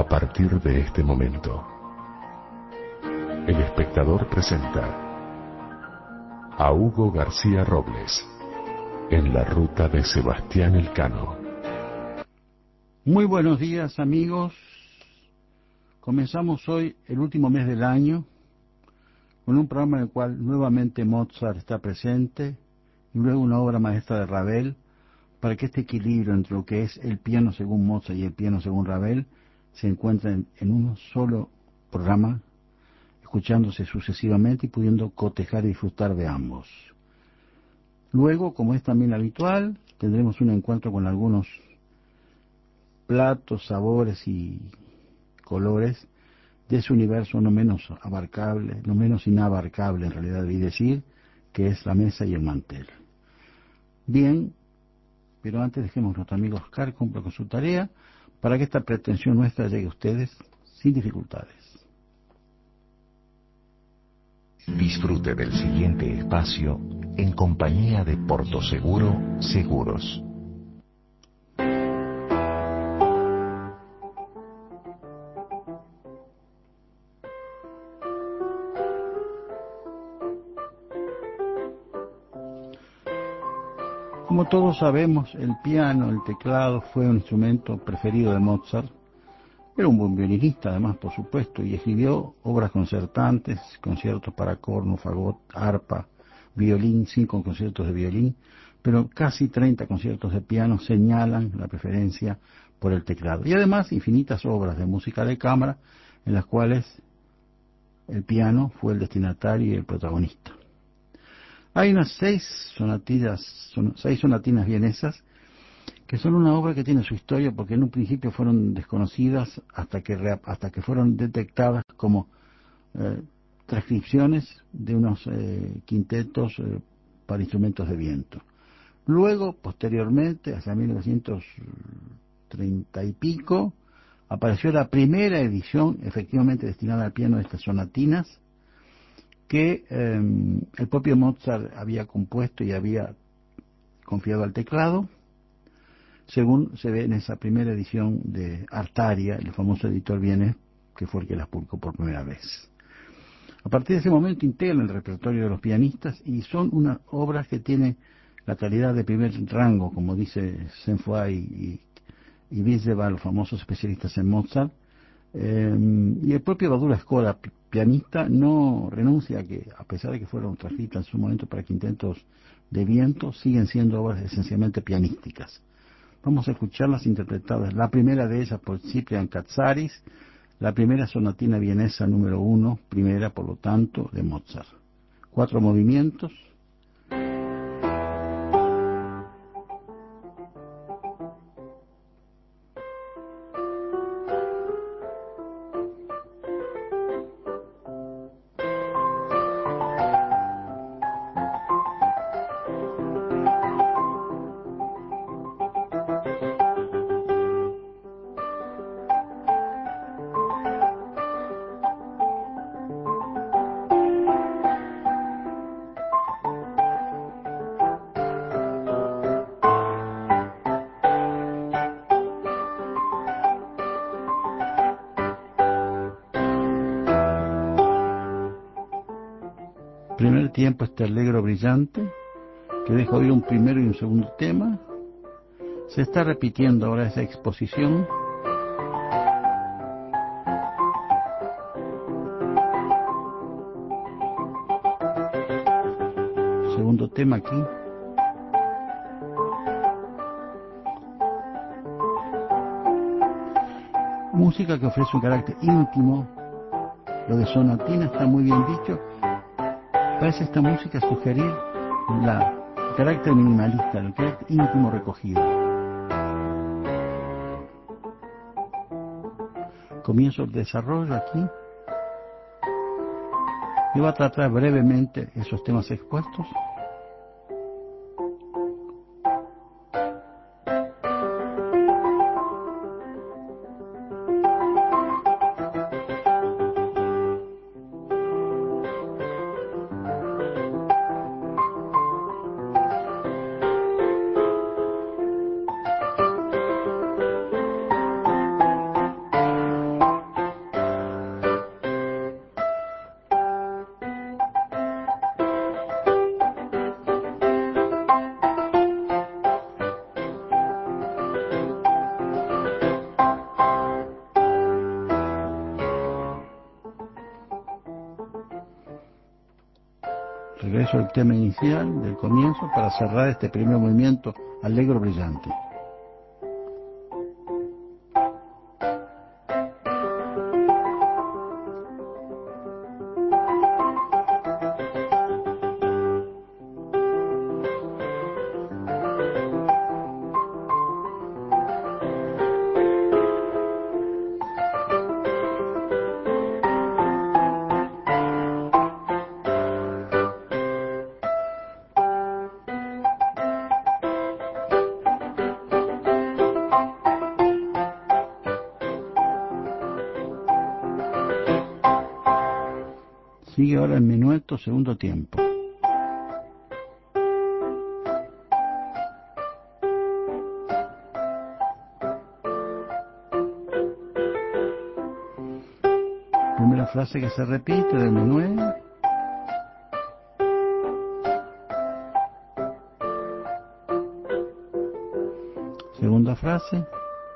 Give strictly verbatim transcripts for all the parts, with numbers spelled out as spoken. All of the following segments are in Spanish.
A partir de este momento, El Espectador presenta a Hugo García Robles en la ruta de Sebastián Elcano. Muy buenos días, amigos. Comenzamos hoy el último mes del año con un programa en el cual nuevamente Mozart está presente y luego una obra maestra de Ravel, para que este equilibrio entre lo que es el piano según Mozart y el piano según Ravel se encuentren en un solo programa, escuchándose sucesivamente y pudiendo cotejar y disfrutar de ambos. Luego, como es también habitual, tendremos un encuentro con algunos platos, sabores y colores de ese universo no menos abarcable, no menos inabarcable en realidad, debí decir, que es la mesa y el mantel. Bien, pero antes dejemos a nuestro amigo Oscar cumpla con su tarea para que esta pretensión nuestra llegue a ustedes sin dificultades. Disfrute del siguiente espacio en compañía de Portoseguro Seguros. Como todos sabemos, el piano, el teclado, fue un instrumento preferido de Mozart. Era un buen violinista, además, por supuesto, y escribió obras concertantes, conciertos para corno, fagot, arpa, violín, cinco conciertos de violín, pero casi treinta conciertos de piano señalan la preferencia por el teclado. Y además, infinitas obras de música de cámara en las cuales el piano fue el destinatario y el protagonista. Hay unas seis sonatinas, son, seis sonatinas vienesas, que son una obra que tiene su historia porque en un principio fueron desconocidas hasta que, hasta que fueron detectadas como eh, transcripciones de unos eh, quintetos eh, para instrumentos de viento. Luego, posteriormente, hacia mil novecientos treinta y pico, apareció la primera edición efectivamente destinada al piano de estas sonatinas, que eh, el propio Mozart había compuesto y había confiado al teclado, según se ve en esa primera edición de Artaria, el famoso editor vienés, que fue el que las publicó por primera vez. A partir de ese momento integran el repertorio de los pianistas y son unas obras que tienen la calidad de primer rango, como dice Saint-Foy y, y Wiesdeval, los famosos especialistas en Mozart. Eh, y el propio Badura Scola, pianista, no renuncia a que, a pesar de que fueron transcritas en su momento para quintetos de viento, siguen siendo obras esencialmente pianísticas. Vamos a escucharlas interpretadas, la primera de ellas por Cyprian Katsaris, la primera sonatina vienesa número uno, primera por lo tanto de Mozart. Cuatro movimientos. Primer tiempo, este allegro brillante, que deja oír un primero y un segundo tema. Se está repitiendo ahora esa exposición. Segundo tema aquí. Música que ofrece un carácter íntimo. Lo de sonatina está muy bien dicho. Parece esta música sugerir la, el carácter minimalista, el carácter íntimo recogido. Comienzo el desarrollo aquí. Y voy a tratar brevemente esos temas expuestos. eso el tema inicial del comienzo para cerrar este primer movimiento alegro brillante. Sigue ahora el minueto segundo tiempo. Primera frase que se repite del minué. Segunda frase.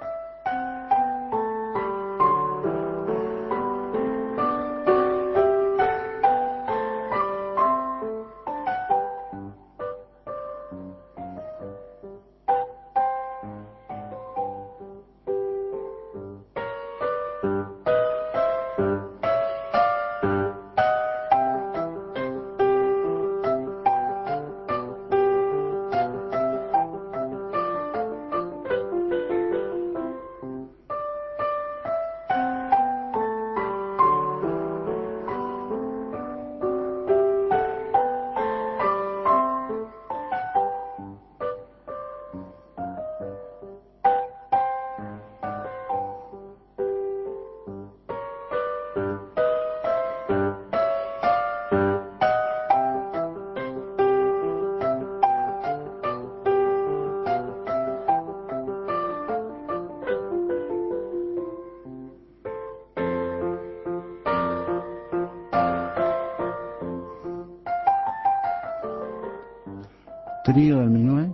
Trío del minué.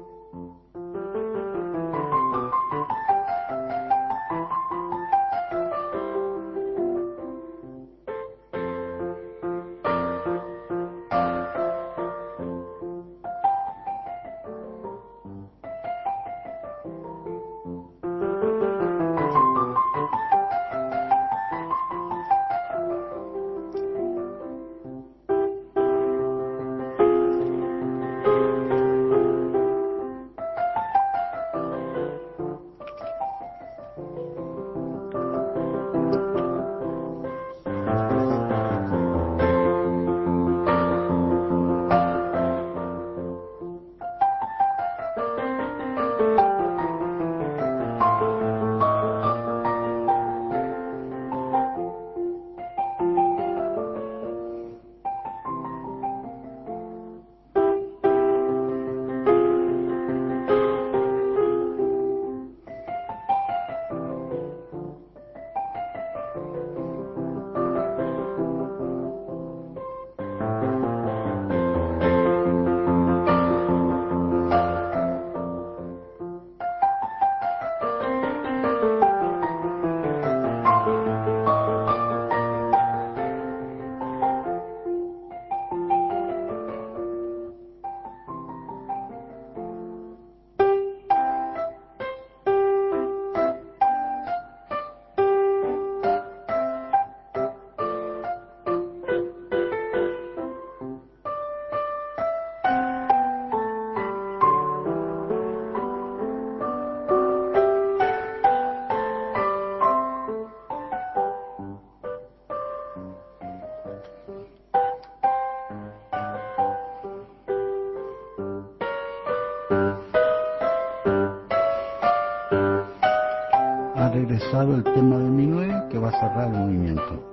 Regresado el tema del minué que va a cerrar el movimiento.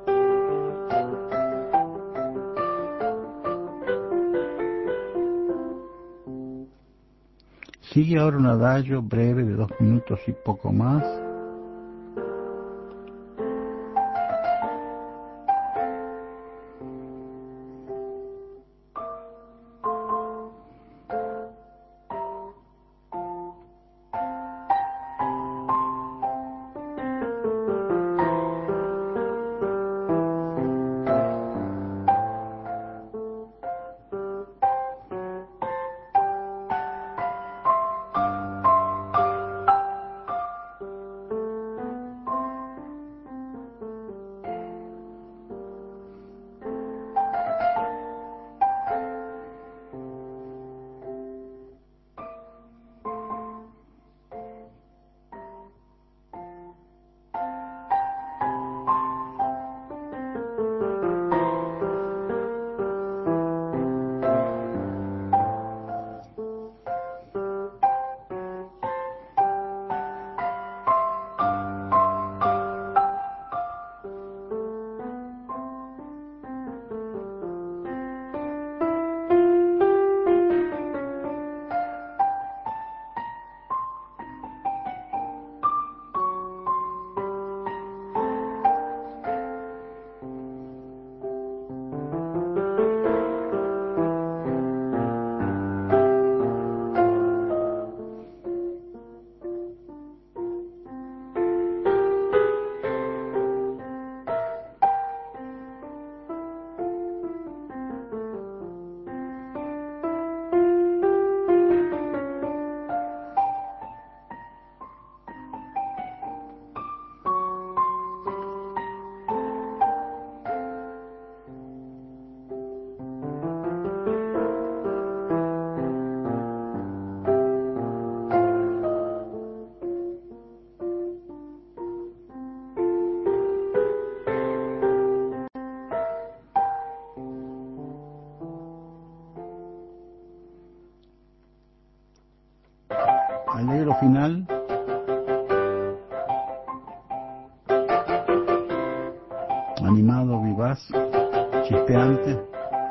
Sigue ahora un adagio breve de dos minutos y poco más. final, animado, vivaz, chispeante.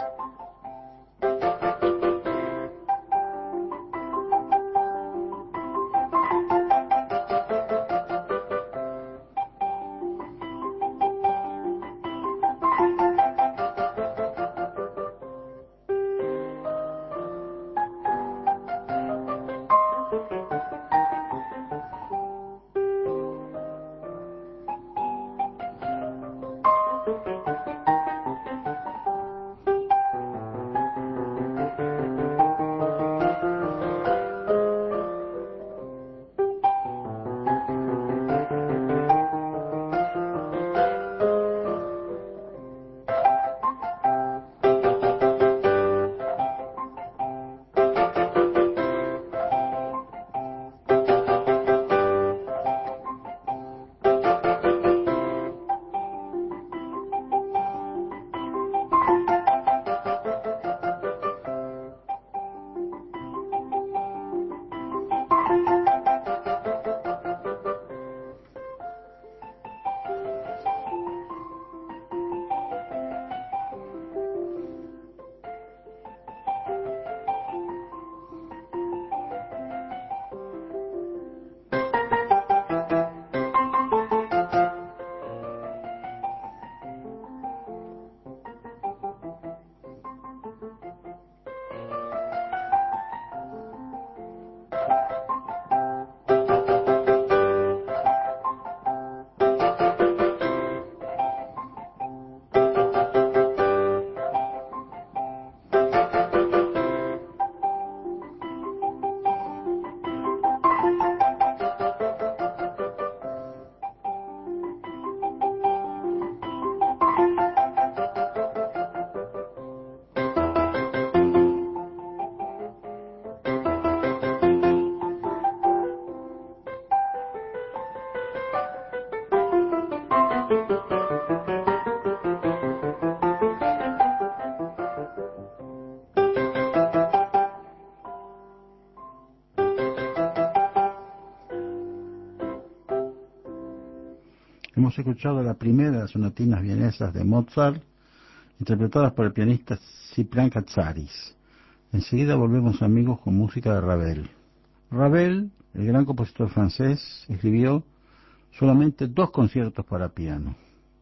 Hemos escuchado la primera de las sonatinas vienesas de Mozart, interpretadas por el pianista Ciprián Katsaris. Enseguida volvemos, amigos, con música de Ravel. Ravel, el gran compositor francés, escribió solamente dos conciertos para piano,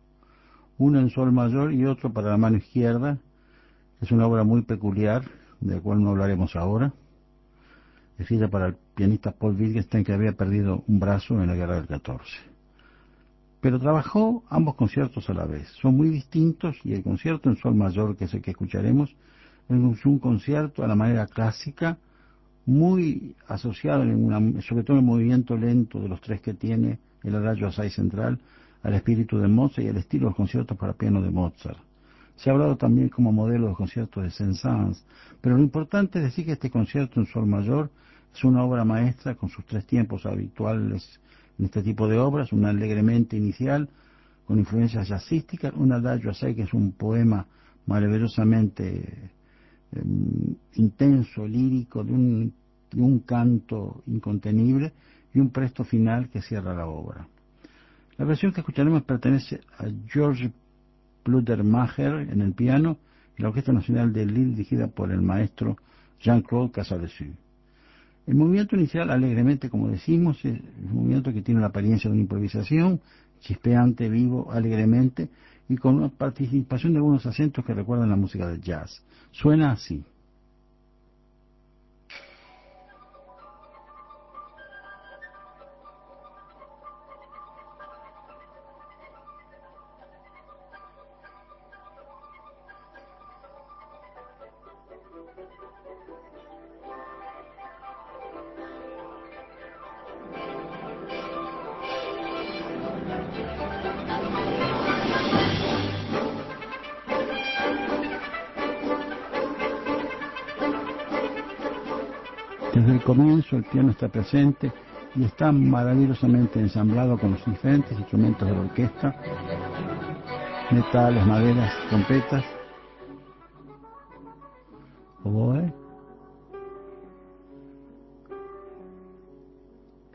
uno en sol mayor y otro para la mano izquierda. Es una obra muy peculiar, de la cual no hablaremos ahora, escrita para el pianista Paul Wittgenstein, que había perdido un brazo en la guerra del catorce. Pero trabajó ambos conciertos a la vez. Son muy distintos, y el concierto en sol mayor, que es el que escucharemos, es un concierto a la manera clásica, muy asociado, en una, sobre todo en el movimiento lento de los tres que tiene el adagio assai central, al espíritu de Mozart y al estilo de los conciertos para piano de Mozart. Se ha hablado también como modelo de los conciertos de Saint-Saëns, pero lo importante es decir que este concierto en sol mayor es una obra maestra con sus tres tiempos habituales en este tipo de obras: un alegremente inicial con influencias jazzísticas, un adagio assai, que es un poema maravillosamente eh, intenso, lírico, de un, de un canto incontenible, y un presto final que cierra la obra. La versión que escucharemos pertenece a George Pludermacher en el piano y la Orquesta Nacional de Lille, dirigida por el maestro Jean-Claude Casadessus. El movimiento inicial, alegremente, como decimos, es un movimiento que tiene la apariencia de una improvisación, chispeante, vivo, alegremente, y con una participación de algunos acentos que recuerdan la música del jazz. Suena así. Desde el comienzo el piano está presente y está maravillosamente ensamblado con los diferentes instrumentos de la orquesta, metales, maderas, trompetas, oboe,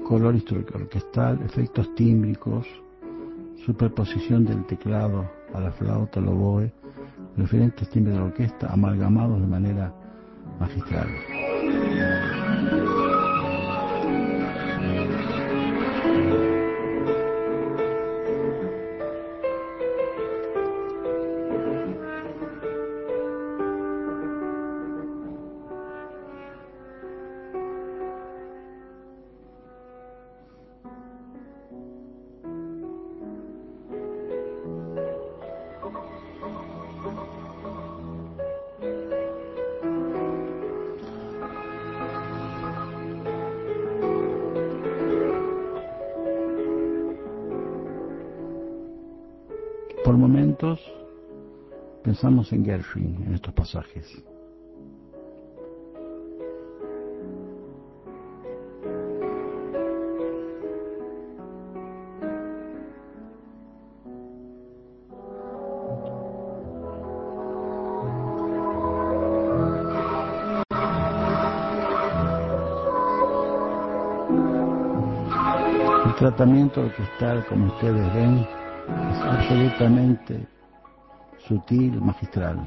color orquestal, efectos tímbricos, superposición del teclado a la flauta, al oboe, diferentes timbres de la orquesta amalgamados de manera magistral. Por momentos pensamos en Gershwin en estos pasajes. El tratamiento orquestal, como ustedes ven, es absolutamente sutil, magistral.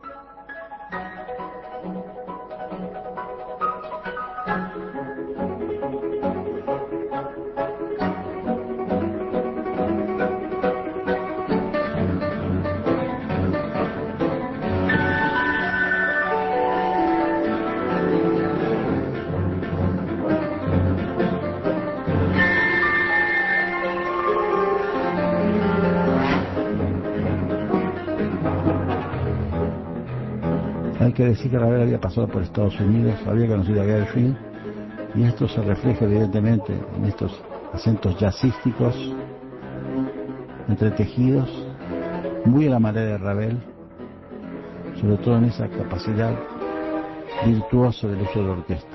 Hay que decir que Ravel había pasado por Estados Unidos, había conocido a Gershwin, y esto se refleja evidentemente en estos acentos jazzísticos, entretejidos, muy a la manera de Ravel, sobre todo en esa capacidad virtuosa del uso de la orquesta.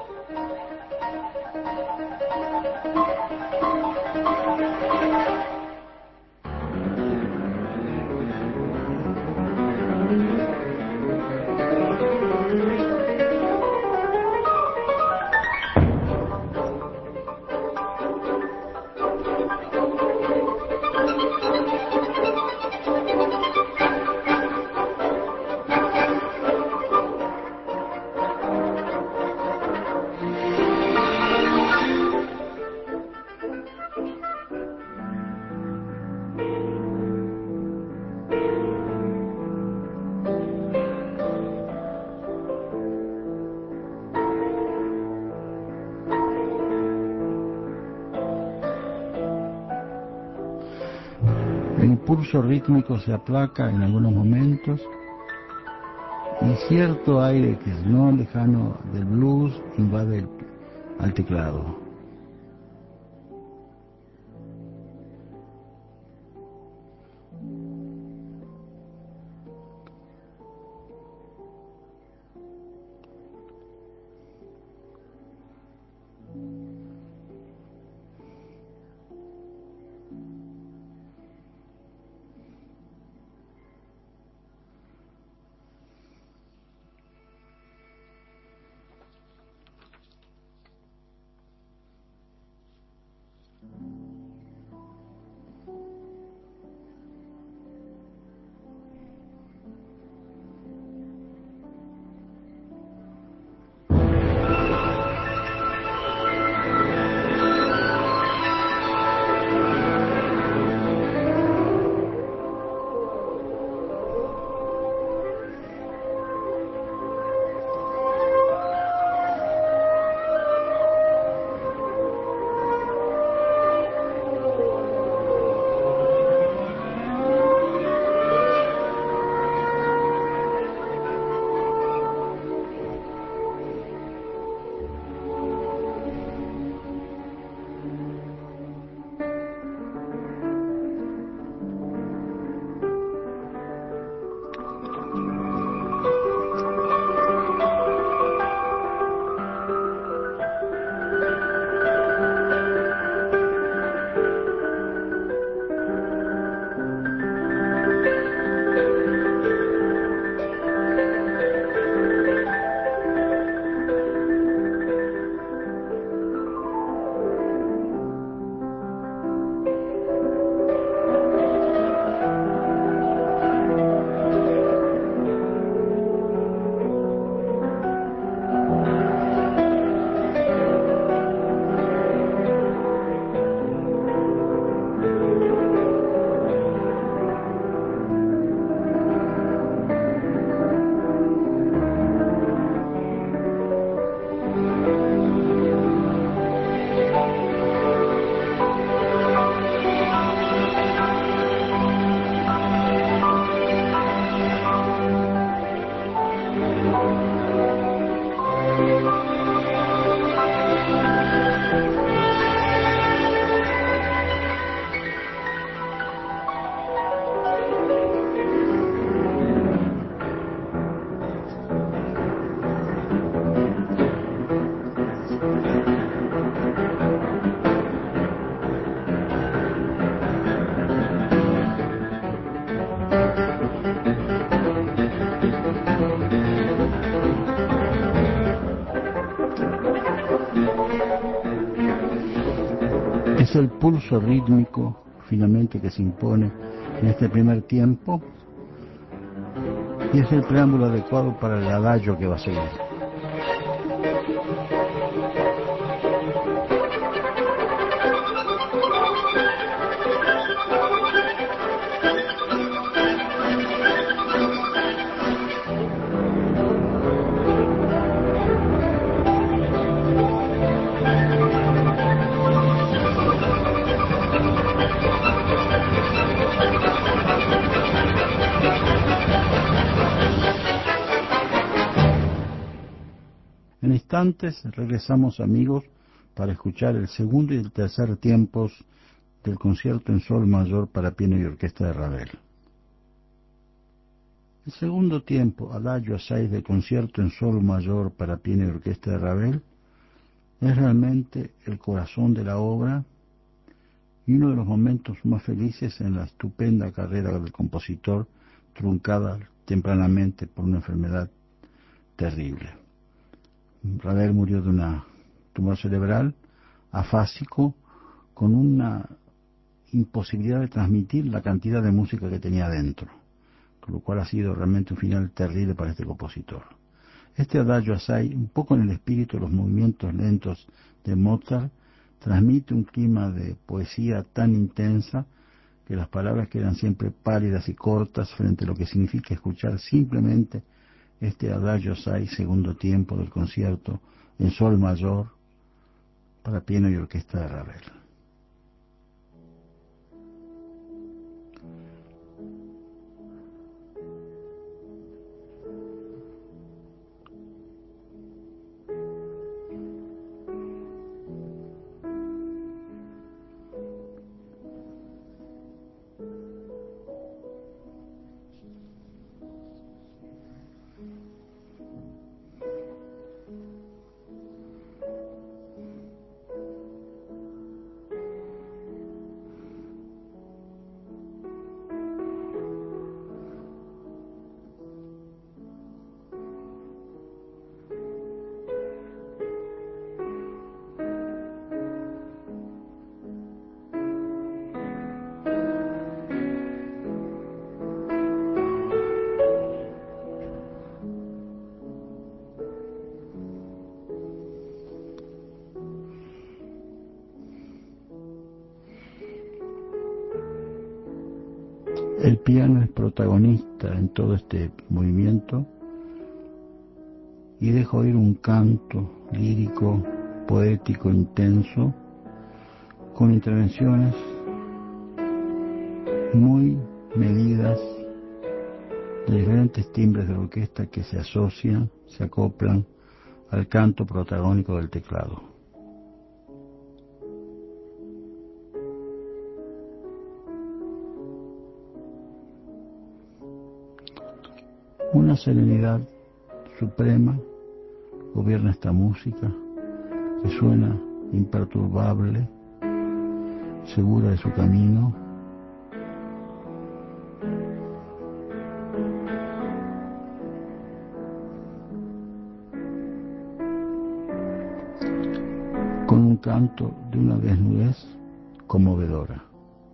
El impulso rítmico se aplaca en algunos momentos y cierto aire que es no lejano del blues invade el, al teclado. Es el pulso rítmico finalmente que se impone en este primer tiempo y es el preámbulo adecuado para el adagio que va a seguir. En instantes regresamos, amigos, para escuchar el segundo y el tercer tiempos del concierto en sol mayor para piano y orquesta de Ravel. El segundo tiempo, Adagio assai del concierto en sol mayor para piano y orquesta de Ravel, es realmente el corazón de la obra y uno de los momentos más felices en la estupenda carrera del compositor, truncada tempranamente por una enfermedad terrible. Ravel murió de un tumor cerebral afásico con una imposibilidad de transmitir la cantidad de música que tenía dentro, con lo cual ha sido realmente un final terrible para este compositor. Este Adagio assai, un poco en el espíritu de los movimientos lentos de Mozart, transmite un clima de poesía tan intensa que las palabras quedan siempre pálidas y cortas frente a lo que significa escuchar simplemente este Adagio assai, segundo tiempo del concierto en sol mayor para piano y orquesta de Ravel. El piano es protagonista en todo este movimiento y deja oír un canto lírico, poético, intenso, con intervenciones muy medidas de diferentes timbres de la orquesta que se asocian, se acoplan al canto protagónico del teclado. Una serenidad suprema gobierna esta música que suena imperturbable, segura de su camino, con un canto de una desnudez conmovedora.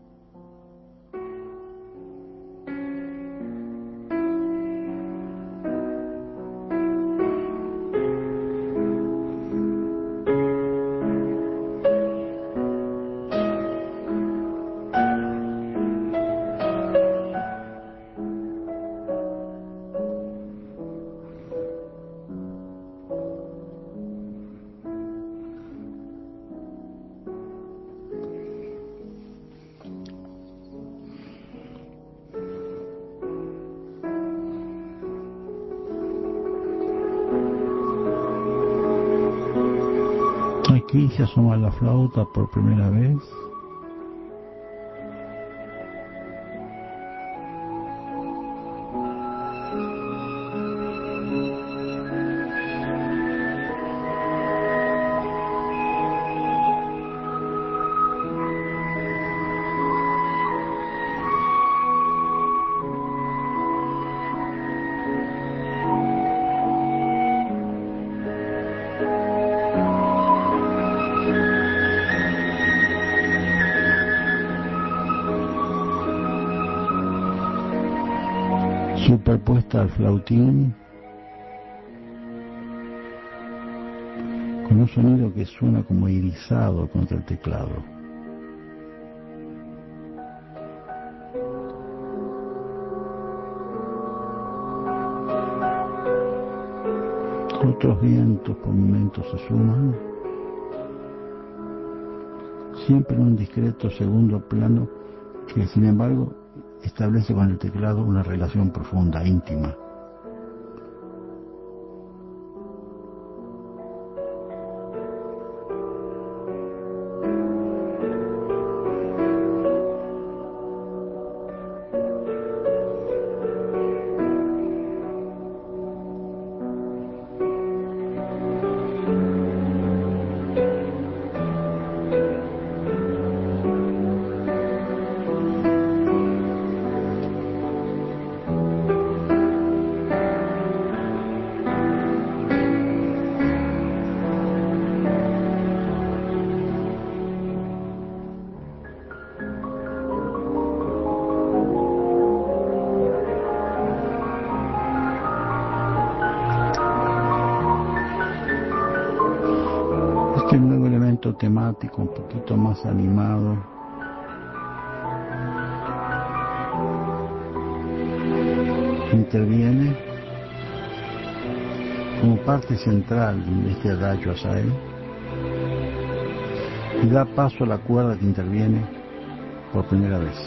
Aquí se asoma la flauta por primera vez. superpuesta al flautín, con un sonido que suena como irisado contra el teclado. Otros vientos por momentos se suman, siempre en un discreto segundo plano que, sin embargo, establece con el teclado una relación profunda, íntima. Este nuevo elemento temático, un poquito más animado, interviene como parte central de este adagio assai y da paso a la cuerda que interviene por primera vez.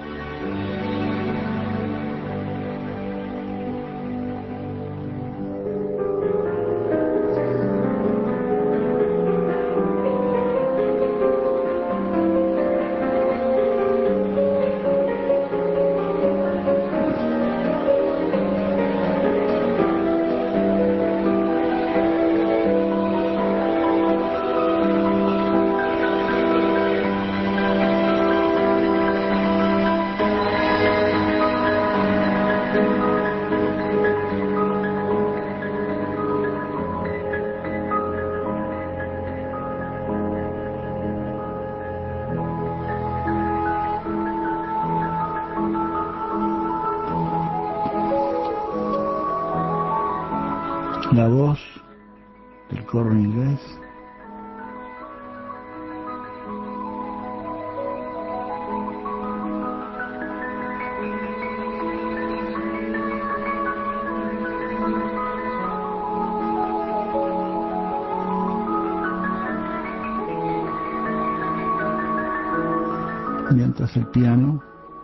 La voz del corno inglés mientras el piano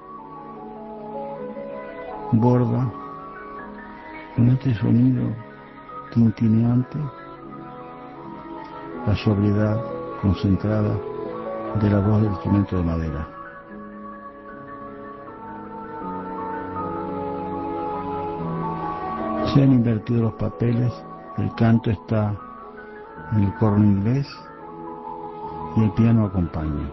borda con este sonido tintineante la sobriedad concentrada de la voz del instrumento de madera. Se han invertido los papeles, el canto está en el corno inglés y el piano acompaña.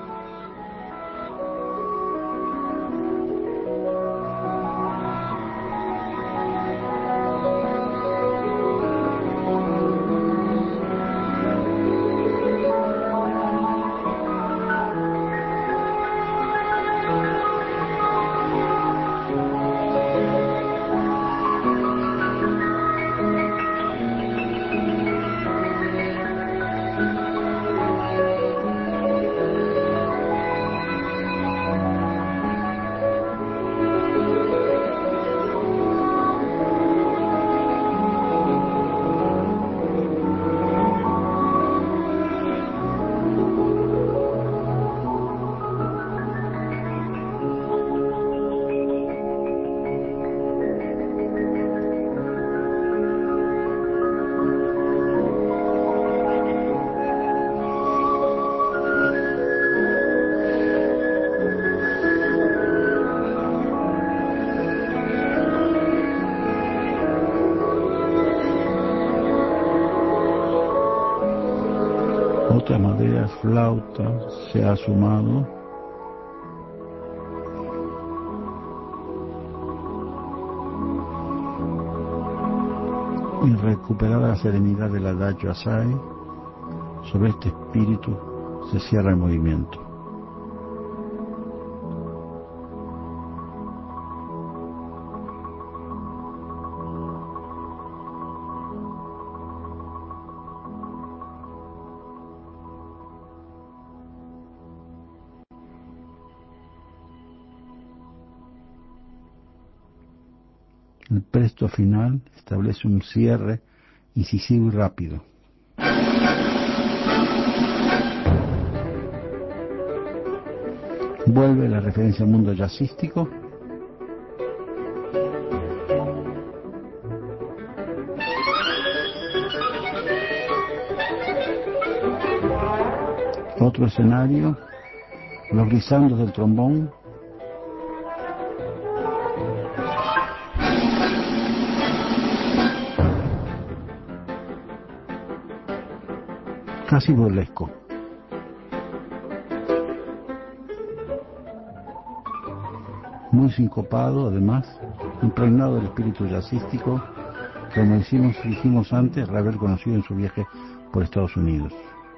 Otras maderas, flauta, se ha sumado. Y recuperada la serenidad del adagio assai, sobre este espíritu se cierra el movimiento. El presto final establece un cierre incisivo y rápido. Vuelve la referencia al mundo jazzístico. Otro escenario, los grisandos del trombón. Casi burlesco. Muy sincopado, además, impregnado del espíritu jazzístico, que, como decimos, dijimos antes, Ravel conocido en su viaje por Estados Unidos.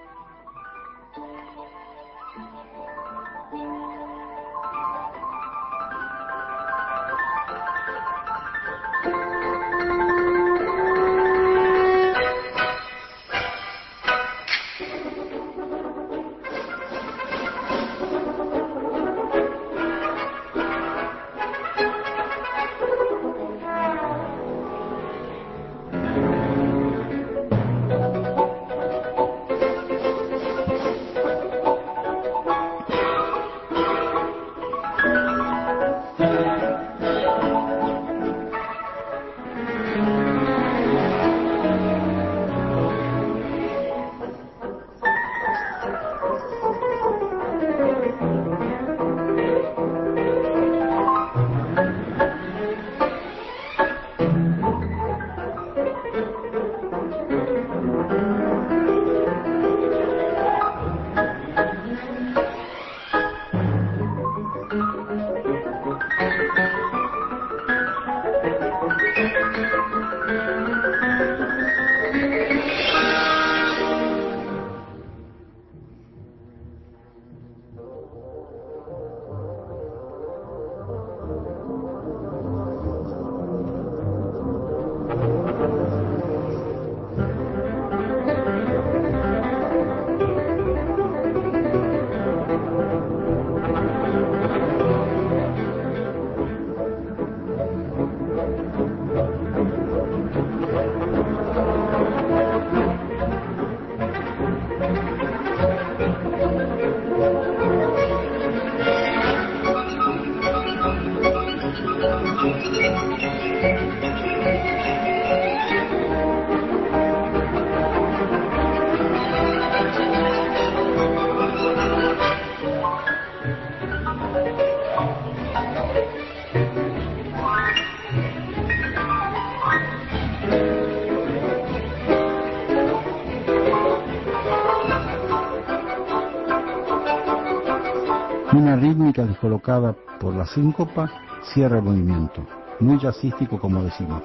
Una rítmica descolocada por la síncopa cierra el movimiento, muy jazzístico, como decimos.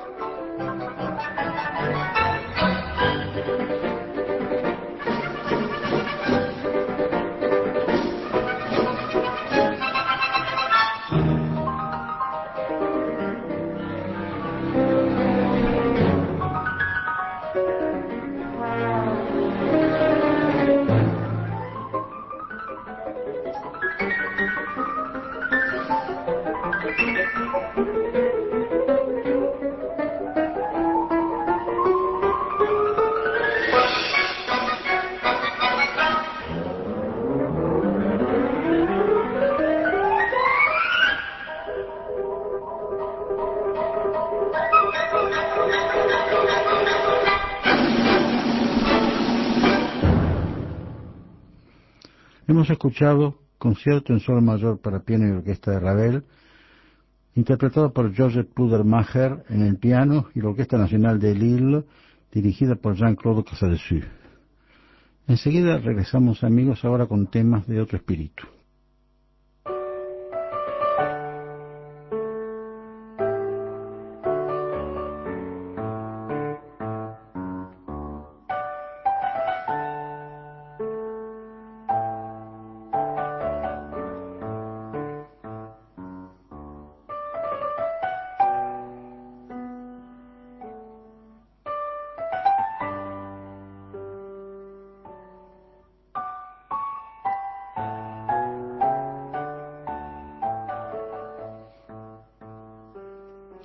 Hemos escuchado Concierto en Sol Mayor para piano y orquesta de Ravel, interpretado por Joseph Pludermacher en el piano y la Orquesta Nacional de Lille, dirigida por Jean-Claude Casadessus. Enseguida regresamos, amigos, ahora con temas de otro espíritu.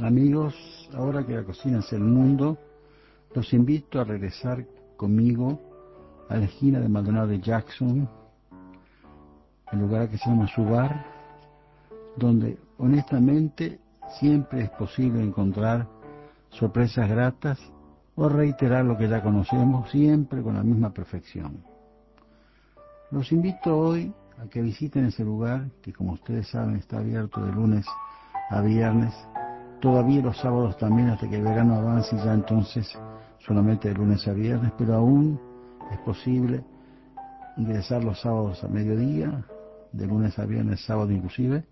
Amigos, ahora que la cocina es el mundo, los invito a regresar conmigo a la esquina de Maldonado de Jackson, el lugar que se llama Subar, donde honestamente siempre es posible encontrar sorpresas gratas o reiterar lo que ya conocemos, siempre con la misma perfección. Los invito hoy a que visiten ese lugar que, como ustedes saben, está abierto de lunes a viernes, todavía los sábados también hasta que el verano avance y ya entonces solamente de lunes a viernes, pero aún es posible ingresar los sábados a mediodía, de lunes a viernes, sábado inclusive,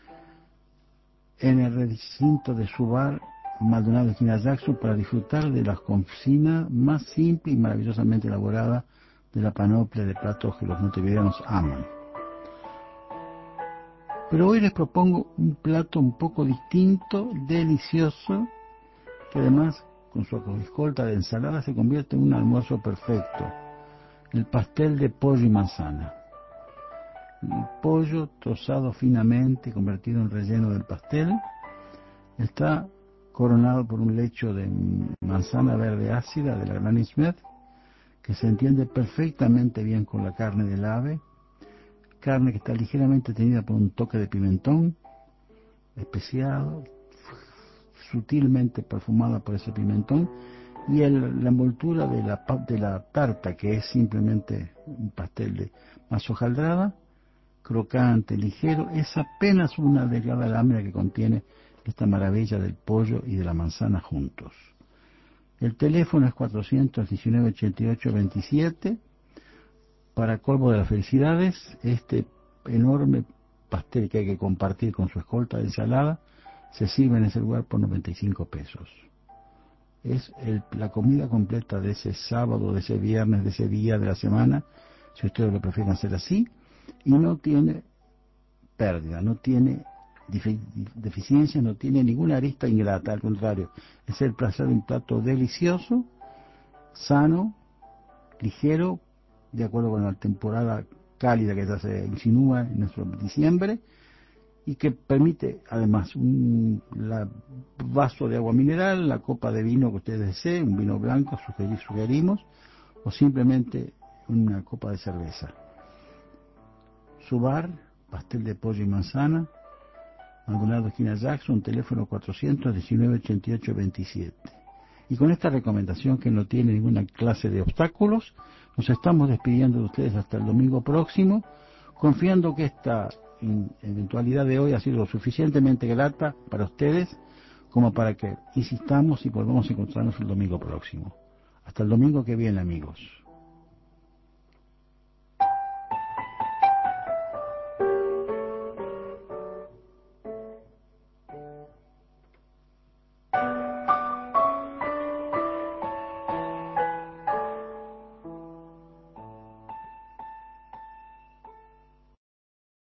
en el recinto de Subar, Maldonado de esquina Jackson, para disfrutar de la cocina más simple y maravillosamente elaborada de la panoplia de platos que los montevideanos aman. Pero hoy les propongo un plato un poco distinto, delicioso, que además con su escolta de ensalada se convierte en un almuerzo perfecto: el pastel de pollo y manzana. El pollo trozado finamente, convertido en relleno del pastel, está coronado por un lecho de manzana verde ácida de la Granny Smith, que se entiende perfectamente bien con la carne del ave, carne que está ligeramente teñida por un toque de pimentón especiado, sutilmente perfumada por ese pimentón, y el, la envoltura de la, de la tarta, que es simplemente un pastel de masa hojaldrada, crocante, ligero, es apenas una delgada lámina que contiene esta maravilla del pollo y de la manzana juntos. El teléfono es cuatrocientos diecinueve, ochenta y ocho, veintisiete. Para colmo de las felicidades, este enorme pastel que hay que compartir con su escolta de ensalada se sirve en ese lugar por noventa y cinco pesos. Es el, la comida completa de ese sábado, de ese viernes, de ese día de la semana, si ustedes lo prefieren hacer así, y no tiene pérdida, no tiene deficiencia, no tiene ninguna arista ingrata, al contrario, es el placer de un plato delicioso, sano, ligero, de acuerdo con la temporada cálida que ya se insinúa en nuestro diciembre, y que permite además un la, vaso de agua mineral, la copa de vino que ustedes deseen, un vino blanco, sugerir, sugerimos, o simplemente una copa de cerveza. Subar, pastel de pollo y manzana, Maldonado esquina Jackson, teléfono cuatrocientos diecinueve, ochenta y ocho, veintisiete. Y con esta recomendación que no tiene ninguna clase de obstáculos, nos estamos despidiendo de ustedes hasta el domingo próximo, confiando que esta eventualidad de hoy ha sido lo suficientemente grata para ustedes como para que insistamos y volvamos a encontrarnos el domingo próximo. Hasta el domingo que viene, amigos.